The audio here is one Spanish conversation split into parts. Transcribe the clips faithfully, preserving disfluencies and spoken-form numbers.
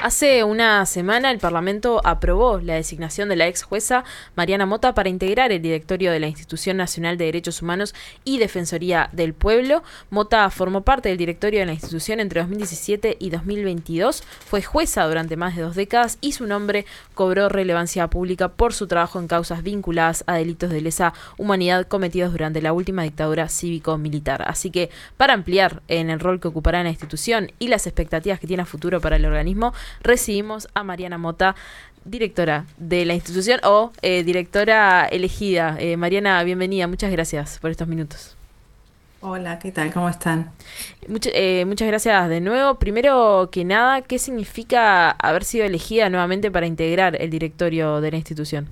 Hace una semana el Parlamento aprobó la designación de la ex jueza Mariana Mota para integrar el directorio de la Institución Nacional de Derechos Humanos y Defensoría del Pueblo. Mota formó parte del directorio de la institución entre dos mil diecisiete y dos mil veintidós, fue jueza durante más de dos décadas y su nombre cobró relevancia pública por su trabajo en causas vinculadas a delitos de lesa humanidad cometidos durante la última dictadura cívico-militar. Así que, para ampliar en el rol que ocupará en la institución y las expectativas que tiene a futuro para el organismo, recibimos a Mariana Mota, directora de la institución o eh, directora elegida. Eh, Mariana, bienvenida, muchas gracias por estos minutos. Hola, ¿qué tal? ¿Cómo están? Much- eh, muchas gracias de nuevo. Primero que nada, ¿qué significa haber sido elegida nuevamente para integrar el directorio de la institución?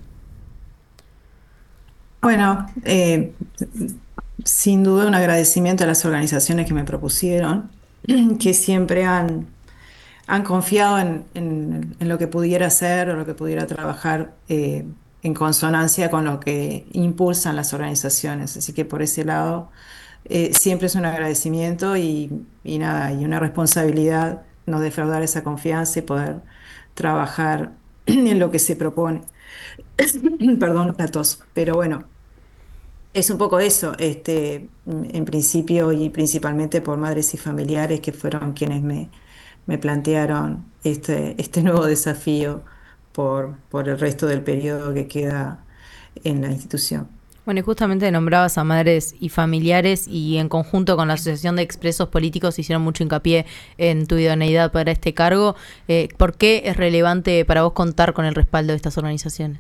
Bueno, eh, sin duda un agradecimiento a las organizaciones que me propusieron, que siempre han, han confiado en, en- en lo que pudiera hacer o lo que pudiera trabajar eh, en consonancia con lo que impulsan las organizaciones. Así que por ese lado, eh, siempre es un agradecimiento y, y nada, y una responsabilidad no defraudar esa confianza y poder trabajar en lo que se propone. Perdón la tos, pero bueno, es un poco eso, este, en principio y principalmente por madres y familiares que fueron quienes me, me plantearon este, este nuevo desafío por, por el resto del periodo que queda en la institución. Bueno, y justamente nombrabas a madres y familiares y en conjunto con la Asociación de Expresos Políticos hicieron mucho hincapié en tu idoneidad para este cargo. Eh, ¿por qué es relevante para vos contar con el respaldo de estas organizaciones?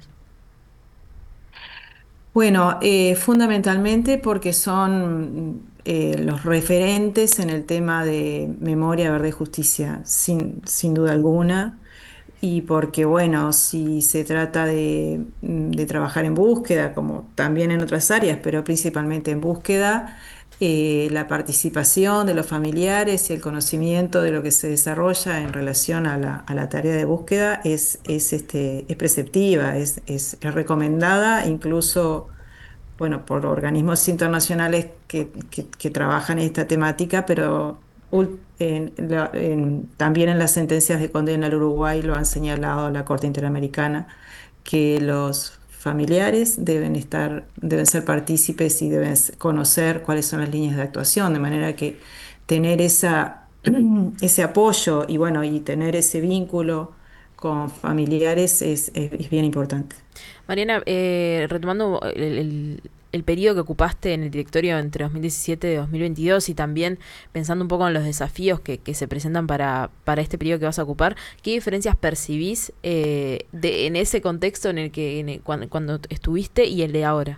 Bueno, eh, fundamentalmente porque son eh, los referentes en el tema de memoria, verdad y justicia, sin, sin duda alguna. Y porque, bueno, si se trata de, mm, de trabajar en búsqueda, como también en otras áreas, pero principalmente en búsqueda, eh, la participación de los familiares y el conocimiento de lo que se desarrolla en relación a la, a la tarea de búsqueda es, es, este, es preceptiva, es, es, es recomendada, incluso bueno, por organismos internacionales que, que- que trabajan en esta temática, pero ul- en la- en- también en las sentencias de condena al Uruguay lo han señalado la Corte Interamericana, que los familiares deben estar, deben ser partícipes y deben s- conocer cuáles son las líneas de actuación, de manera que tener esa, ese apoyo y bueno, y tener ese vínculo con familiares es es- es bien importante. Mariana, eh, retomando el, el, el periodo que ocupaste en el directorio entre dos mil diecisiete y dos mil veintidós y también pensando un poco en los desafíos que, que se presentan para, para este periodo que vas a ocupar, ¿qué diferencias percibís eh, de, en ese contexto en el que en el- cuando, cuando estuviste y el de ahora?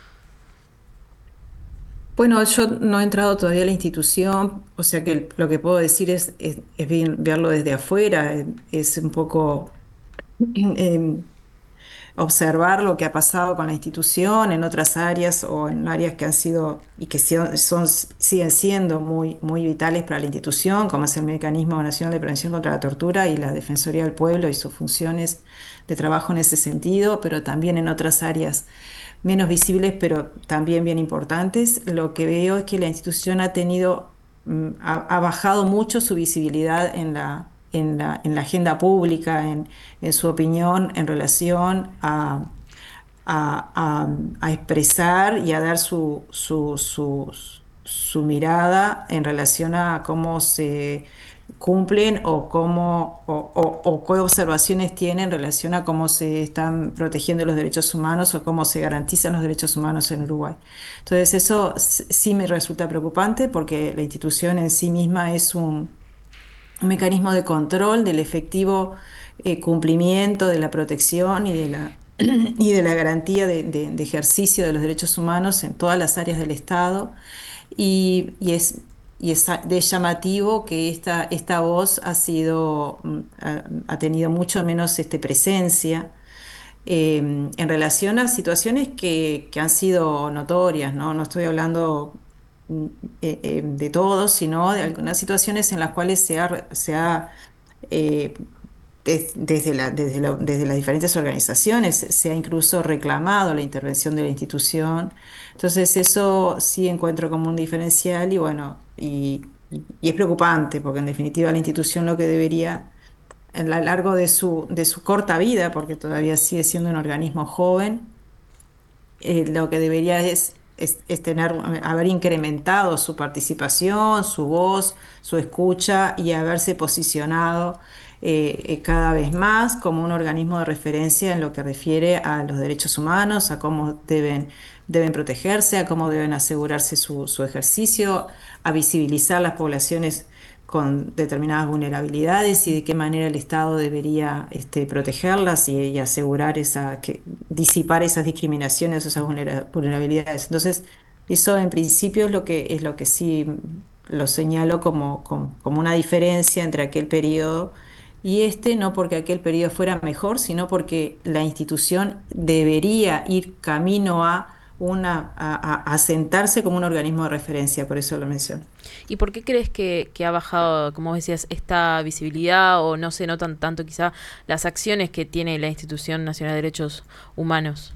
Bueno, yo no he entrado todavía a la institución, o sea que lo que puedo decir es, es, es bien verlo desde afuera, eh, es un poco eh, observar lo que ha pasado con la institución en otras áreas o en áreas que han sido y que son, son- siguen siendo muy, muy vitales para la institución, como es el Mecanismo Nacional de Prevención contra la Tortura y la Defensoría del Pueblo y sus funciones de trabajo en ese sentido, pero también en otras áreas menos visibles, pero también bien importantes. Lo que veo es que la institución ha tenido, mm, ha, ha bajado mucho su visibilidad en la, en la, en la agenda pública, en, en su opinión en relación a, a- a- a expresar y a dar su, su, su, su mirada en relación a cómo se cumplen o cómo o, o- o qué observaciones tienen en relación a cómo se están protegiendo los derechos humanos o cómo se garantizan los derechos humanos en Uruguay. Entonces, eso s- sí me resulta preocupante porque la institución en sí misma es un, un mecanismo de control del efectivo eh, cumplimiento de la protección y de la, y de la garantía de, de- de ejercicio de los derechos humanos en todas las áreas del Estado. Y, y es, y es a- de llamativo que esta, esta voz ha sido, mm, ha, ha tenido mucho menos este, presencia eh, en relación a situaciones que, que han sido notorias, ¿no? No estoy hablando mm, eh, eh, de todos, sino de algunas situaciones en las cuales se ha, se ha eh, des- desde la- desde la- desde las diferentes organizaciones se ha incluso reclamado la intervención de la institución. Entonces, eso sí encuentro como un diferencial y bueno, y, y- y es preocupante porque en definitiva la institución lo que debería a lo largo de su, de su corta vida, porque todavía sigue siendo un organismo joven, eh, lo que debería es, es, es tener, haber incrementado su participación, su voz, su escucha y haberse posicionado eh, eh, cada vez más como un organismo de referencia en lo que refiere a los derechos humanos, a cómo deben, deben protegerse, a cómo deben asegurarse su, su ejercicio, a visibilizar las poblaciones con determinadas vulnerabilidades y de qué manera el Estado debería este, protegerlas y, y asegurar esa, que, disipar esas discriminaciones, esas vulnera- vulnerabilidades. Entonces, eso en principio es lo que, es lo que sí lo señalo como, como, como una diferencia entre aquel periodo y este, no porque aquel periodo fuera mejor, sino porque la institución debería ir camino a una, a, a- a sentarse como un organismo de referencia, por eso lo menciono. ¿Y por qué crees que, que ha bajado, como decías, esta visibilidad o no se notan tanto quizá las acciones que tiene la Institución Nacional de Derechos Humanos?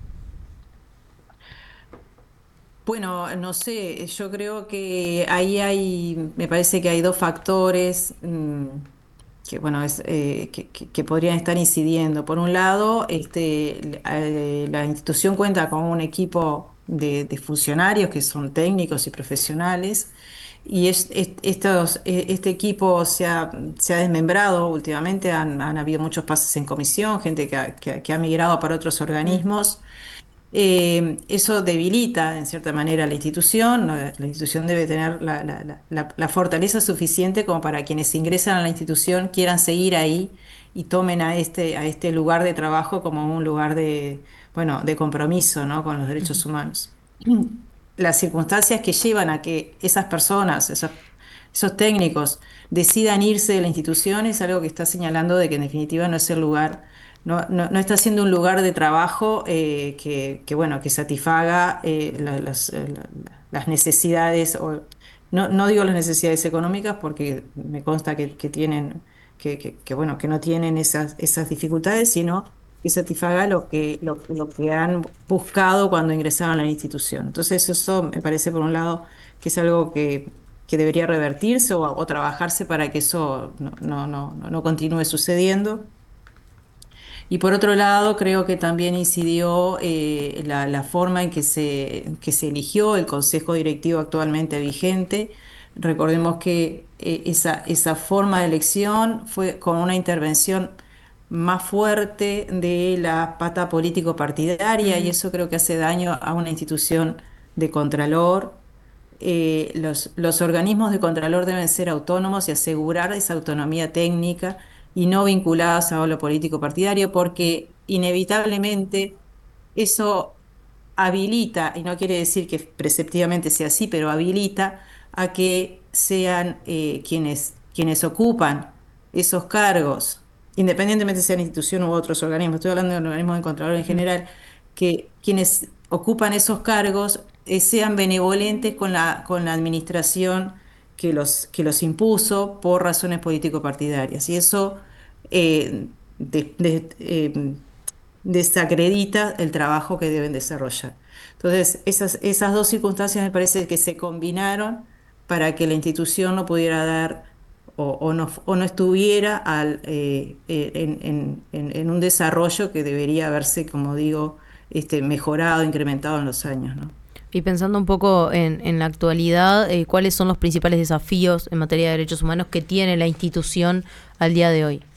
Bueno, no sé, yo creo que ahí hay, me parece que hay dos factores mm, que, bueno, es, eh, que, que- que podrían estar incidiendo. Por un lado, este, eh, la institución cuenta con un equipo de, de funcionarios que son técnicos y profesionales, y es, es- estos, eh, este equipo se ha, se ha desmembrado últimamente, han, han habido muchos pases en comisión, gente que ha, que ha que ha migrado para otros Mm. organismos. Eh, eso debilita en cierta manera a la institución, ¿no? La institución debe tener la, la- la- la- la fortaleza suficiente como para quienes ingresan a la institución quieran seguir ahí y tomen a este, a este lugar de trabajo como un lugar de, bueno, de compromiso, ¿no? Con los derechos humanos. Las circunstancias que llevan a que esas personas, esos, esos técnicos, decidan irse de la institución es algo que está señalando de que en definitiva no es el lugar, no, no, no está siendo un lugar de trabajo eh, que, que, bueno, que satisfaga eh, la- las, eh, la- las necesidades, o, no, no digo las necesidades económicas porque me consta que, que tienen, que, que, que, bueno, que no tienen esas, esas dificultades, sino que satisfaga lo que, lo, lo que han buscado cuando ingresaron a la institución. Entonces, eso me parece, por un lado, que es algo que, que debería revertirse o, o trabajarse para que eso no, no, no, no no continúe sucediendo. Y por otro lado, creo que también incidió eh, la, la forma en que se, que se eligió el consejo directivo actualmente vigente. Recordemos que eh, esa, esa forma de elección fue con una intervención más fuerte de la pata político-partidaria, y Ujú. eso creo que hace daño a una institución de contralor. Eh, los, los organismos de contralor deben ser autónomos y asegurar esa autonomía técnica y no vinculadas a lo político partidario, porque inevitablemente eso habilita, y no quiere decir que preceptivamente sea así, pero habilita a que sean eh, quienes, quienes ocupan esos cargos, independientemente sean institución u otros organismos, estoy hablando de organismos de contralor en Ujú. general, que quienes ocupan esos cargos eh, sean benevolentes con la, con la administración que los, que los impuso por razones político-partidarias. Y eso eh, de- de- eh, desacredita el trabajo que deben desarrollar. Entonces, esas, esas dos circunstancias me parece que se combinaron para que la institución no pudiera dar o, o no, o no estuviera al, eh, eh, en, en- en- en un desarrollo que debería haberse, como digo, este, mejorado, incrementado en los años, ¿no? Y pensando un poco en, en la actualidad, eh, ¿cuáles son los principales desafíos en materia de derechos humanos que tiene la institución al día de hoy?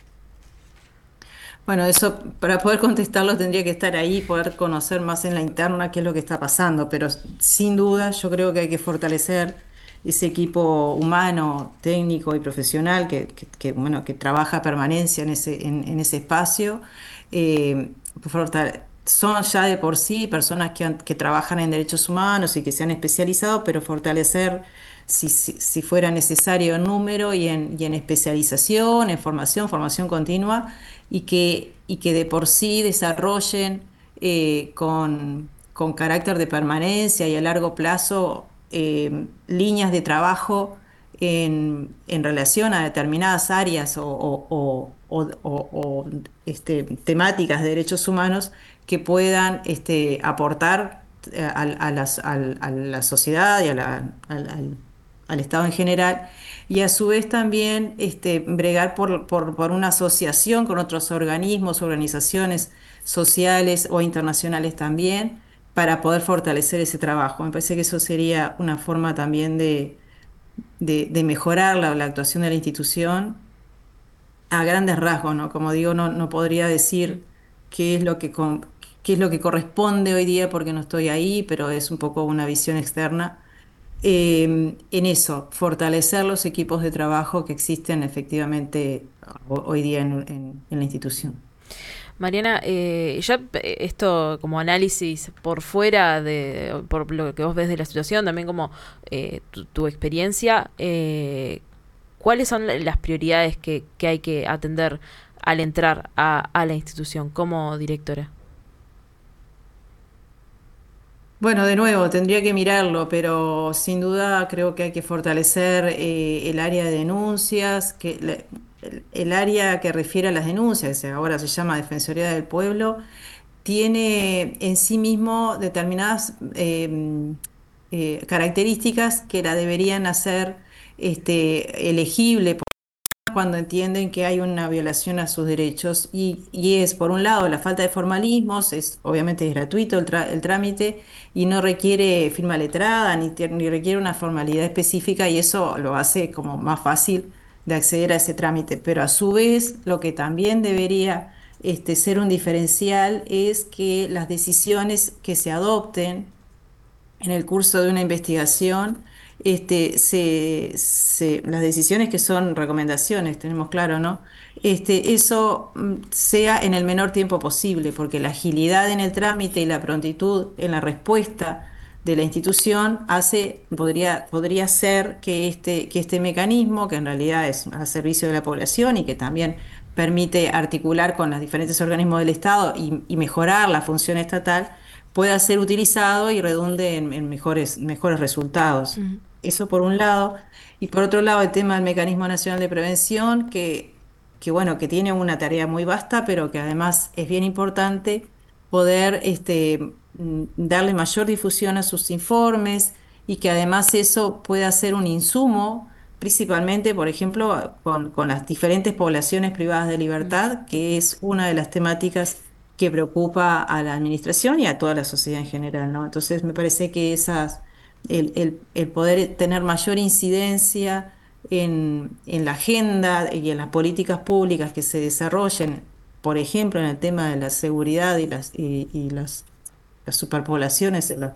Bueno, eso para poder contestarlo tendría que estar ahí, poder conocer más en la interna qué es lo que está pasando, pero sin duda yo creo que hay que fortalecer ese equipo humano, técnico y profesional que, que- que, bueno, que trabaja a permanencia en ese, en, en ese espacio. Eh, fortale- Son ya de por sí personas que, han- que trabajan en derechos humanos y que se han especializado, pero fortalecer si, si, si fuera necesario en número y en, y en especialización, en formación, formación continua y que, y que de por sí desarrollen eh, con, con carácter de permanencia y a largo plazo eh, líneas de trabajo en, en relación a determinadas áreas o, o- o- o- o- o, este, temáticas de derechos humanos que puedan este, aportar eh, a, a las- al- a la sociedad y a la, al- al- al Estado en general, y a su vez también este, bregar por, por, por una asociación con otros organismos, organizaciones sociales o internacionales también, para poder fortalecer ese trabajo. Me parece que eso sería una forma también de, de, de mejorar la, la actuación de la institución a grandes rasgos, ¿no? Como digo, no, no podría decir qué es lo que, con- qué es lo que corresponde hoy día porque no estoy ahí, pero es un poco una visión externa. Eh, en eso, fortalecer los equipos de trabajo que existen efectivamente ho- hoy día en, en- en la institución. Mariana, eh, ya eh, esto como análisis por fuera de, por lo que vos ves de la situación, también como eh, tu, tu experiencia, eh, ¿cuáles son la- las prioridades que, que hay que atender al entrar a, a la institución como directora? Bueno, de nuevo, tendría que mirarlo, pero sin duda creo que hay que fortalecer eh, el área de denuncias, que le- el, el área que refiere a las denuncias, que ahora se llama Defensoría del Pueblo, tiene en sí mismo determinadas eh, eh, características que la deberían hacer este, elegible cuando entienden que hay una violación a sus derechos y, y es, por un lado, la falta de formalismos, es, obviamente es gratuito el, tra- el trámite y no requiere firma letrada ni, tie- ni requiere una formalidad específica y eso lo hace como más fácil de acceder a ese trámite. Pero a su vez, lo que también debería este, ser un diferencial es que las decisiones que se adopten en el curso de una investigación, este, se, se- las decisiones que son recomendaciones, tenemos claro, ¿no? Este, eso mm, sea en el menor tiempo posible, porque la agilidad en el trámite y la prontitud en la respuesta de la institución hace, podría, podría ser que este, que este mecanismo, que en realidad es a servicio de la población y que también permite articular con los diferentes organismos del Estado y, y mejorar la función estatal, pueda ser utilizado y redunde en, en mejores, mejores resultados. Ujú. Eso por un lado. Y por otro lado, el tema del Mecanismo Nacional de Prevención, que, que bueno, que tiene una tarea muy vasta, pero que además es bien importante poder este, mm, darle mayor difusión a sus informes y que además eso pueda ser un insumo, principalmente, por ejemplo, con, con las diferentes poblaciones privadas de libertad, que es una de las temáticas que preocupa a la administración y a toda la sociedad en general, ¿no? Entonces me parece que esas, el, el- el poder tener mayor incidencia en, en la agenda y en las políticas públicas que se desarrollen, por ejemplo, en el tema de la seguridad y las, y, y las, las superpoblaciones en los,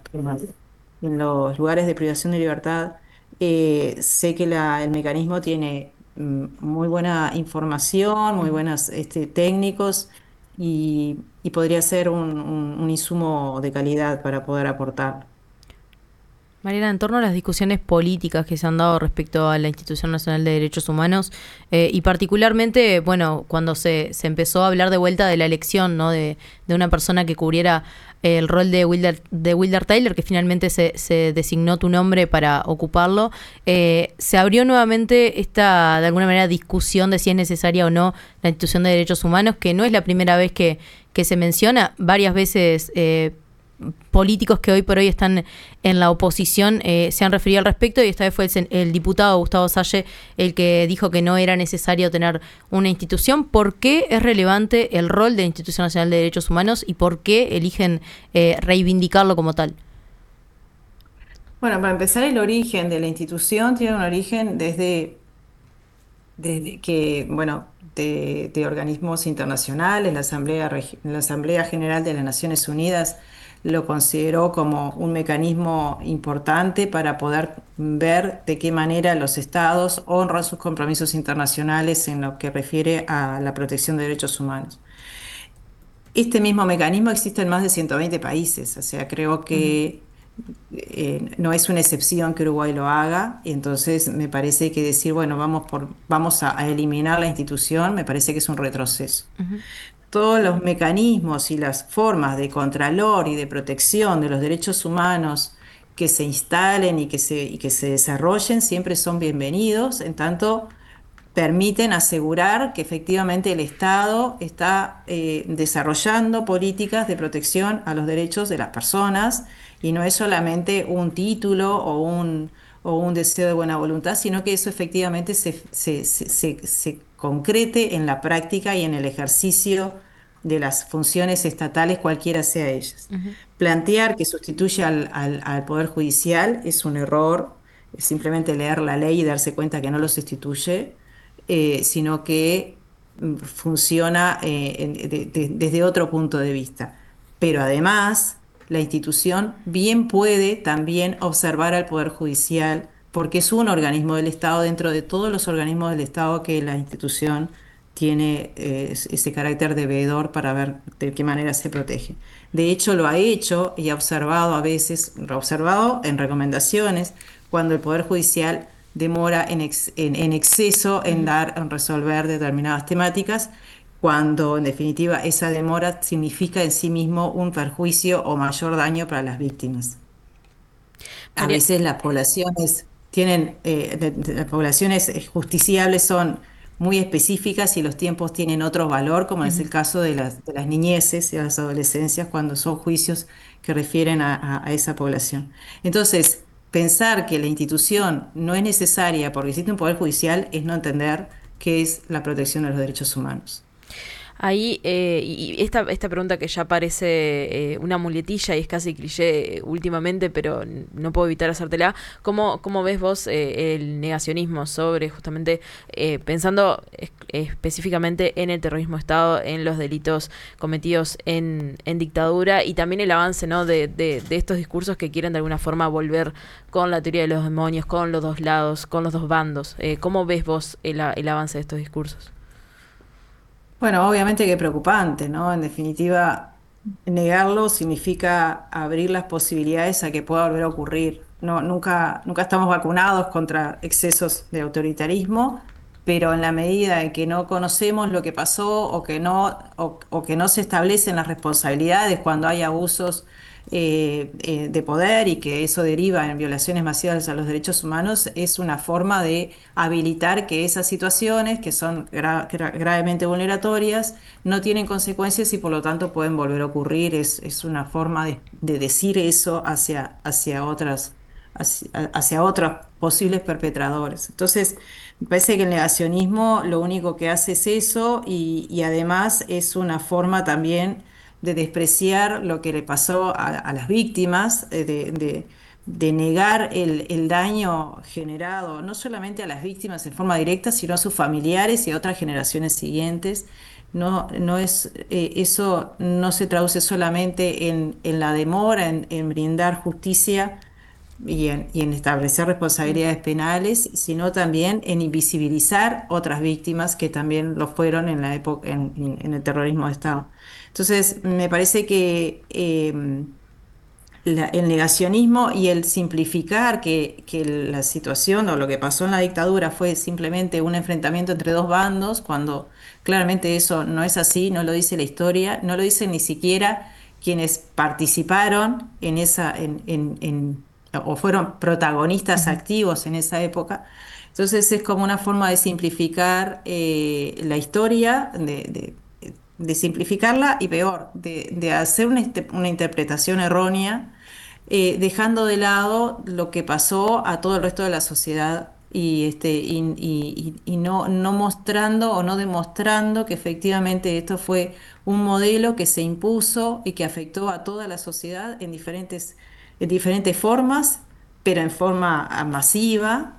en los lugares de privación de libertad, eh, sé que la- el mecanismo tiene mm, muy buena información, muy Ujú. buenos este, técnicos y, y podría ser un, un- un insumo de calidad para poder aportar. Mariana, en torno a las discusiones políticas que se han dado respecto a la Institución Nacional de Derechos Humanos, eh, y particularmente, bueno, cuando se, se empezó a hablar de vuelta de la elección, ¿no? de, de una persona que cubriera eh, el rol de Wilder, de Wilder Taylor, que finalmente se, se designó tu nombre para ocuparlo, eh, se abrió nuevamente esta, de alguna manera, discusión de si es necesaria o no la Institución de Derechos Humanos, que no es la primera vez que, que se menciona, varias veces eh, políticos que hoy por hoy están en la oposición eh, se han referido al respecto y esta vez fue el, sen- el diputado Gustavo Salle el que dijo que no era necesario tener una institución. ¿Por qué es relevante el rol de la Institución Nacional de Derechos Humanos y por qué eligen eh, reivindicarlo como tal? Bueno, para empezar, el origen de la institución tiene un origen desde, desde que, bueno, de, de organismos internacionales, la Asamblea, Regi- la Asamblea General de las Naciones Unidas lo consideró como un mecanismo importante para poder ver de qué manera los estados honran sus compromisos internacionales en lo que refiere a la protección de derechos humanos. Este mismo mecanismo existe en más de ciento veinte países, o sea, creo Ujú. que eh, no es una excepción que Uruguay lo haga, y entonces me parece que decir, bueno, vamos por, vamos a, a eliminar la institución, me parece que es un retroceso. Ujú. Todos los mecanismos y las formas de contralor y de protección de los derechos humanos que se instalen y que se, y que se desarrollen siempre son bienvenidos, en tanto permiten asegurar que efectivamente el Estado está eh, desarrollando políticas de protección a los derechos de las personas y no es solamente un título o un, o un deseo de buena voluntad, sino que eso efectivamente se, se, se, se- se concrete en la práctica y en el ejercicio de las funciones estatales, cualquiera sea ellas. Ujú. Plantear que sustituye al, al- al Poder Judicial es un error, es simplemente leer la ley y darse cuenta que no lo sustituye, eh, sino que mm, funciona eh, en- de- de- desde otro punto de vista. Pero además, la institución bien puede también observar al Poder Judicial, porque es un organismo del Estado dentro de todos los organismos del Estado que la institución tiene eh, ese carácter de veedor para ver de qué manera se protege. De hecho, lo ha hecho y ha observado a veces, lo ha observado en recomendaciones, cuando el Poder Judicial demora en, ex- en- en exceso en Ujú. dar, en resolver determinadas temáticas, cuando en definitiva esa demora significa en sí mismo un perjuicio o mayor daño para las víctimas. A María, veces las poblaciones tienen, eh, de- de- las poblaciones eh, justiciables son muy específicas y los tiempos tienen otro valor, como es ujú. el caso de las, de las niñeces y las adolescencias, cuando son juicios que refieren a, a- a esa población. Entonces, pensar que la institución no es necesaria porque existe un poder judicial es no entender qué es la protección de los derechos humanos. Ahí, eh, y y esta, esta pregunta que ya parece eh, una muletilla y es casi cliché eh, últimamente, pero n- no puedo evitar hacértela. ¿Cómo, cómo ves vos eh, el negacionismo sobre justamente, eh, pensando es- específicamente en el terrorismo de Estado, en los delitos cometidos en, en dictadura y también el avance, ¿no? de, de, de estos discursos que quieren de alguna forma volver con la teoría de los demonios, con los dos lados, con los dos bandos? Eh, ¿Cómo ves vos el, a- el avance de estos discursos? Bueno, obviamente que preocupante, ¿no? En definitiva, negarlo significa abrir las posibilidades a que pueda volver a ocurrir. No, nunca, nunca estamos vacunados contra excesos de autoritarismo, pero en la medida en que no conocemos lo que pasó o que no, o, o que no se establecen las responsabilidades cuando hay abusos eh, eh, de poder y que eso deriva en violaciones masivas a los derechos humanos, es una forma de habilitar que esas situaciones, que son gra- gra- gravemente vulneratorias, no tienen consecuencias y por lo tanto pueden volver a ocurrir. Es, es una forma de, de decir eso hacia, hacia otras, hacia, hacia otros posibles perpetradores. Entonces, me parece que el negacionismo lo único que hace es eso y, y además es una forma también de despreciar lo que le pasó a, a las víctimas, eh, de, de- de negar el, el daño generado no solamente a las víctimas en forma directa, sino a sus familiares y a otras generaciones siguientes. No, no es, eh, eso no se traduce solamente en, en la demora, en, en brindar justicia y en, y en establecer Mm. responsabilidades penales, sino también en invisibilizar otras víctimas que también lo fueron en la época, en, en- en el terrorismo de Estado. Entonces, me parece que eh, la- el negacionismo y el simplificar que, que la situación o lo que pasó en la dictadura fue simplemente un enfrentamiento entre dos bandos, cuando claramente eso no es así, no lo dice la historia, no lo dicen ni siquiera quienes participaron en esa, en, en- en- o fueron protagonistas Ujú. activos en esa época. Entonces es como una forma de simplificar eh, la historia, de, de- de simplificarla y peor, de, de hacer una, este- una interpretación errónea, eh, dejando de lado lo que pasó a todo el resto de la sociedad y, este, y, y- y- y no, no mostrando o no demostrando que efectivamente esto fue un modelo que se impuso y que afectó a toda la sociedad en diferentes, en diferentes formas, pero en forma ah, masiva.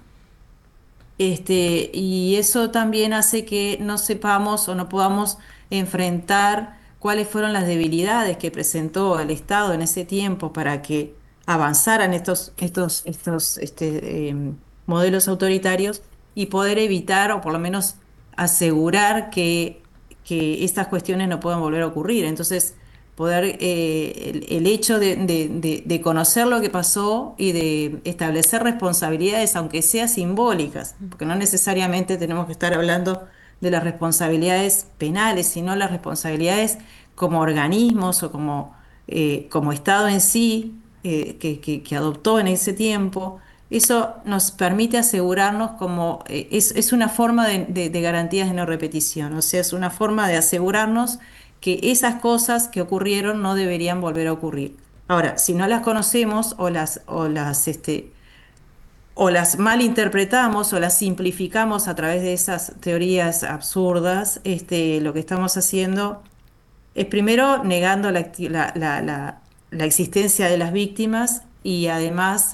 Este, y eso también hace que no sepamos o no podamos enfrentar cuáles fueron las debilidades que presentó el Estado en ese tiempo para que avanzaran estos, estos, estos este, em, modelos autoritarios y poder evitar o por lo menos asegurar que, que estas cuestiones no puedan volver a ocurrir. Entonces, poder, eh, el, el hecho de, de- de- de conocer lo que pasó y de establecer responsabilidades, aunque sea simbólicas, porque no necesariamente tenemos que estar hablando de las responsabilidades penales, sino las responsabilidades como organismos o como, eh, como Estado en sí, eh, que, que- que adoptó en ese tiempo. Eso nos permite asegurarnos como, eh, es, es una forma de, de de garantías de no repetición, o sea, es una forma de asegurarnos que esas cosas que ocurrieron no deberían volver a ocurrir. Ahora, si no las conocemos o las, o las, este, o las malinterpretamos o las simplificamos a través de esas teorías absurdas, este, lo que estamos haciendo es primero negando la, acti- la- la- la- la existencia de las víctimas y además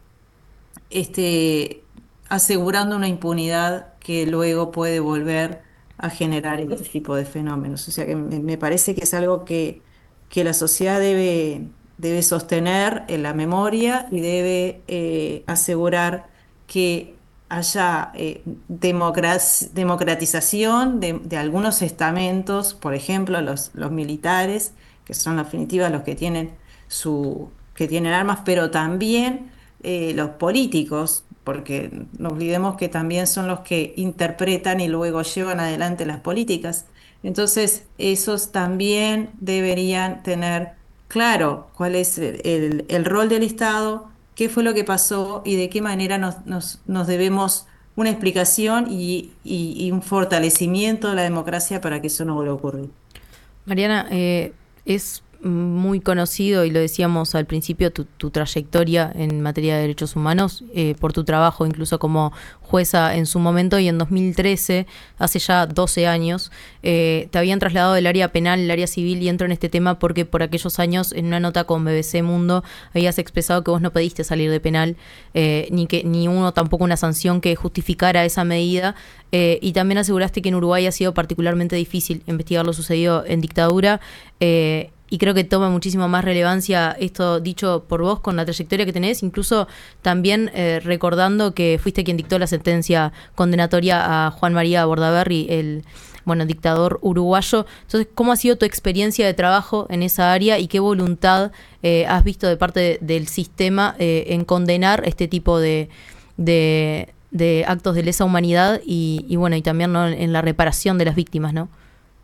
este, asegurando una impunidad que luego puede volver a generar este tipo de fenómenos. O sea que me, me parece que es algo que, que la sociedad debe, debe sostener en la memoria y debe eh, asegurar que haya eh, democrac- democratización de, de algunos estamentos, por ejemplo, los, los militares, que son en definitiva los que tienen su, que tienen armas, pero también eh, los políticos, porque no olvidemos que también son los que interpretan y luego llevan adelante las políticas. Entonces, esos también deberían tener claro cuál es el, el- el rol del Estado, qué fue lo que pasó y de qué manera nos, nos- nos debemos una explicación y, y- y un fortalecimiento de la democracia para que eso no vuelva a ocurrir. Mariana, eh, es muy conocido, y lo decíamos al principio, tu, tu trayectoria en materia de derechos humanos, eh, por tu trabajo incluso como jueza en su momento, y en dos mil trece, hace ya doce años, eh, te habían trasladado del área penal al área civil, y entro en este tema porque por aquellos años, en una nota con B B C Mundo, habías expresado que vos no pediste salir de penal, eh, ni que ni uno tampoco una sanción que justificara esa medida, eh, y también aseguraste que en Uruguay ha sido particularmente difícil investigar lo sucedido en dictadura, eh, y creo que toma muchísima más relevancia esto dicho por vos con la trayectoria que tenés, incluso también eh, recordando que fuiste quien dictó la sentencia condenatoria a Juan María Bordaberry, el bueno dictador uruguayo. Entonces, ¿cómo ha sido tu experiencia de trabajo en esa área y qué voluntad eh, has visto de parte de, del sistema eh, en condenar este tipo de, de, de actos de lesa humanidad y, y bueno, y también, ¿no?, en la reparación de las víctimas, ¿no?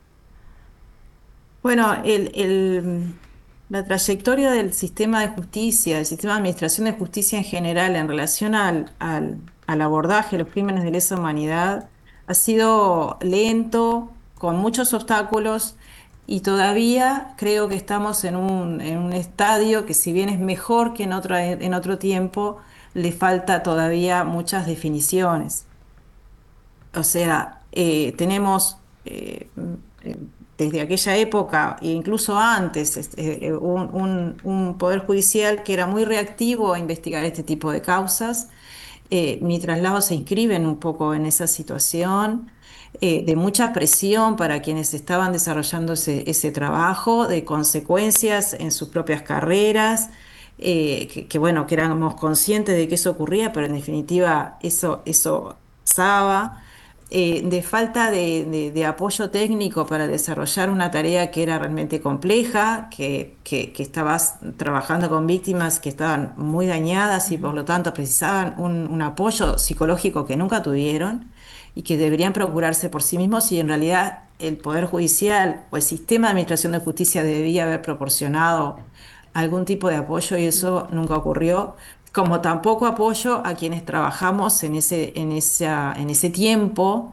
Bueno, el, el- la trayectoria del sistema de justicia, del sistema de administración de justicia en general en relación al, al, al abordaje de los crímenes de lesa humanidad ha sido lento, con muchos obstáculos y todavía creo que estamos en un, en un estadio que si bien es mejor que en otro, en otro tiempo, le falta todavía muchas definiciones. O sea, eh, tenemos eh, eh, desde aquella época e incluso antes este, eh, un, un- un poder judicial que era muy reactivo a investigar este tipo de causas. Eh, mi traslado se inscriben un poco en esa situación eh, de mucha presión para quienes estaban desarrollando ese, ese trabajo, de consecuencias en sus propias carreras. Eh, que, que, bueno, que éramos conscientes de que eso ocurría, pero en definitiva eso, eso pasaba, eh, de falta de, de- de apoyo técnico para desarrollar una tarea que era realmente compleja, que, que, que estabas trabajando con víctimas que estaban muy dañadas y por lo tanto precisaban un, un apoyo psicológico que nunca tuvieron y que deberían procurarse por sí mismos y en realidad el Poder Judicial o el sistema de administración de justicia debía haber proporcionado algún tipo de apoyo y eso nunca ocurrió, como tampoco apoyo a quienes trabajamos en ese, en esa, en ese tiempo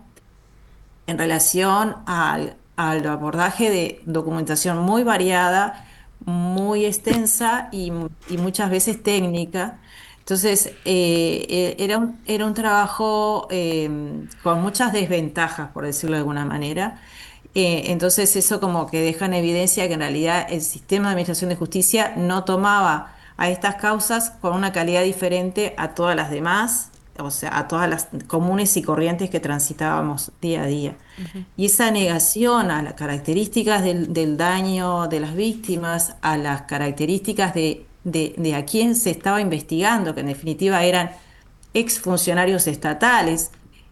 en relación al, al abordaje de documentación muy variada, muy extensa y, y muchas veces técnica. Entonces, eh, eh, era un, era un trabajo eh, con muchas desventajas, por decirlo de alguna manera. Eh, entonces, eso como que deja en evidencia que en realidad el sistema de administración de justicia no tomaba a estas causas con una calidad diferente a todas las demás, o sea, a todas las comunes y corrientes que transitábamos día a día. Y esa negación a las características del, del daño de las víctimas, a las características de, de, de a quién se estaba investigando, que en definitiva eran exfuncionarios estatales,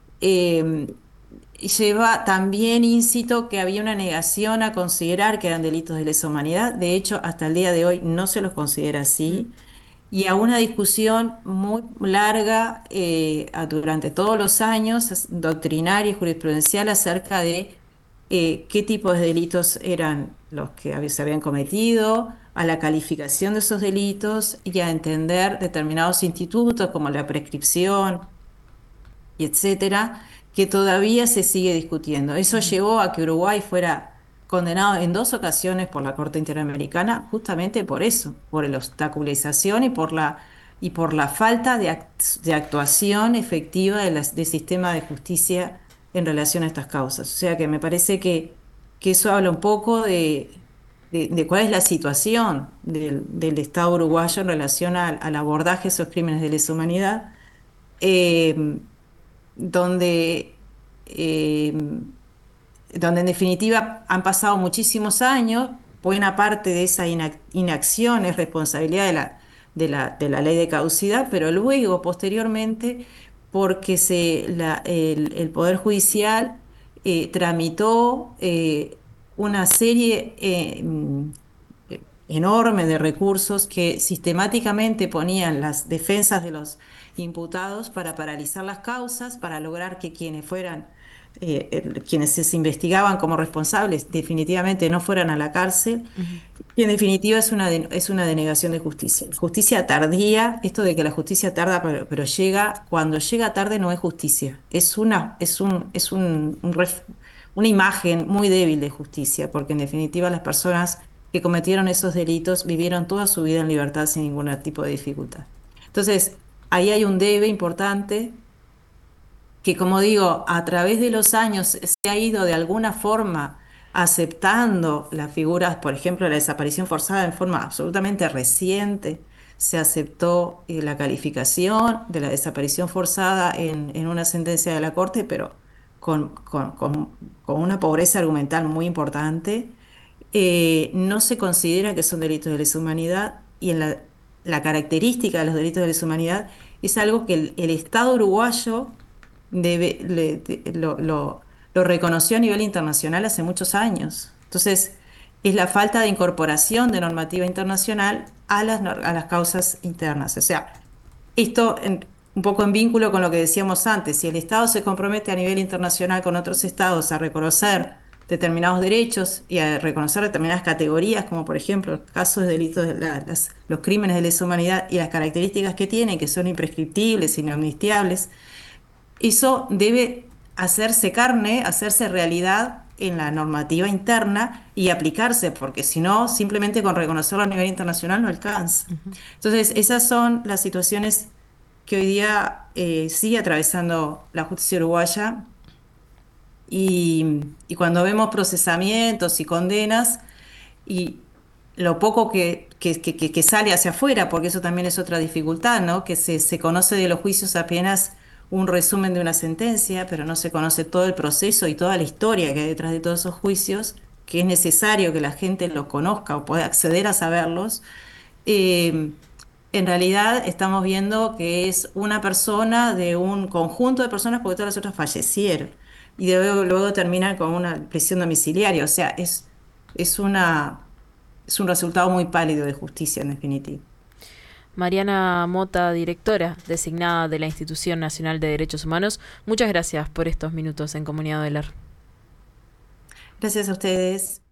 eh, lleva también incito que había una negación a considerar que eran delitos de lesa humanidad. De hecho, hasta el día de hoy no se los considera así y a una discusión muy larga eh, a- durante todos los años, as- doctrinaria y jurisprudencial, acerca de eh, qué tipos de delitos eran los que hab- se habían cometido, a la calificación de esos delitos y a entender determinados institutos como la prescripción y etcétera, que todavía se sigue discutiendo. Eso llevó a que Uruguay fuera condenado en dos ocasiones por la Corte Interamericana, justamente por eso, por la obstaculización y por la y por la falta de, act- de actuación efectiva de las- del sistema de justicia en relación a estas causas. O sea que me parece que, que eso habla un poco de, de- de cuál es la situación del, del Estado uruguayo en relación al, al abordaje de esos crímenes de lesa humanidad, eh, donde, eh, donde en definitiva han pasado muchísimos años. Buena parte de esa inac- inacción es responsabilidad de la, de la, de la ley de caducidad, pero luego, posteriormente, porque se, la- el, el Poder Judicial eh, tramitó eh, una serie eh, mm, eh, enorme de recursos que sistemáticamente ponían las defensas de los imputados para paralizar las causas, para lograr que quienes fueran eh, el- quienes se investigaban como responsables definitivamente no fueran a la cárcel, Ujú. y en definitiva es una, de- es una denegación de justicia. Justicia tardía, esto de que la justicia tarda pero, pero llega, cuando llega tarde no es justicia, es una, es un, es un, un ref- una imagen muy débil de justicia, porque en definitiva las personas que cometieron esos delitos vivieron toda su vida en libertad sin ningún tipo de dificultad. Entonces, ahí hay un debe importante que, como digo, a través de los años se ha ido de alguna forma aceptando las figuras, por ejemplo, la desaparición forzada en forma absolutamente reciente. Se aceptó eh, la calificación de la desaparición forzada en, en una sentencia de la Corte, pero con, con- con- con una pobreza argumental muy importante. Eh, no se considera que son delitos de lesa humanidad, y en la, la característica de los delitos de lesa humanidad es algo que el, el Estado uruguayo debe- le- de- lo, lo- lo reconoció a nivel internacional hace muchos años. Entonces, es la falta de incorporación de normativa internacional a las, nor- a las causas internas. O sea, esto en- un poco en vínculo con lo que decíamos antes, si el Estado se compromete a nivel internacional con otros estados a reconocer determinados derechos y a reconocer determinadas categorías, como por ejemplo el caso de delitos, de la- las- los crímenes de lesa humanidad y las características que tienen, que son imprescriptibles, inamnistiables, eso debe hacerse carne, hacerse realidad en la normativa interna y aplicarse, porque si no, simplemente con reconocerlo a nivel internacional no alcanza. Entonces, esas son las situaciones que hoy día eh, sigue atravesando la justicia uruguaya, y, y cuando vemos procesamientos y condenas y lo poco que, que, que- que- que sale hacia afuera, porque eso también es otra dificultad, ¿no? Que se, se conoce de los juicios apenas un resumen de una sentencia, pero no se conoce todo el proceso y toda la historia que hay detrás de todos esos juicios, que es necesario que la gente lo conozca o pueda acceder a saberlos. Eh, en realidad estamos viendo que es una persona de un conjunto de personas, porque todas las otras fallecieron. Y luego, luego termina con una prisión domiciliaria. O sea, es, es una, es un resultado muy pálido de justicia, en definitiva. Mariana Mota, directora designada de la Institución Nacional de Derechos Humanos, muchas gracias por estos minutos en Comunidad Odelar. Gracias a ustedes.